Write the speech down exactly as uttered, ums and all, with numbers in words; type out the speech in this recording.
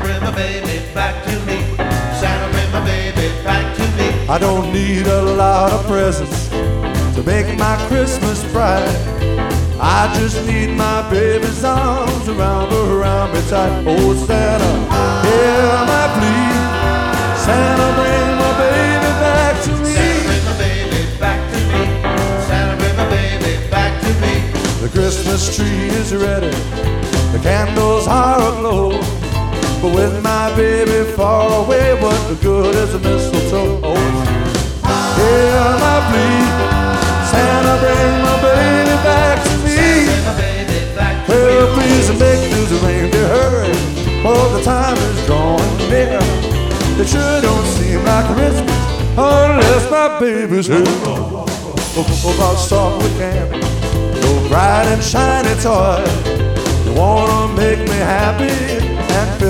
bring my baby back to me. Santa, bring my baby back to me. I don't need a lot of presents to make my Christmas bright. I just need my baby's arms around her, around me tight. Oh Santa, hear my plea. Santa, bring my baby back to me. Santa, bring my baby back to me. Santa, bring my baby back to me. The Christmas tree is ready, the candles are aglow, but with my baby far away, what the good is a mistletoe? Oh, hear my plea. Santa, bring my baby back to me. Well, please make news of reindeer, hurry, for the time is drawing near. It sure don't seem like Christmas unless my baby's here. Oh, oh, about soft with candy, no bright and shiny toy. You wanna make me happy and feel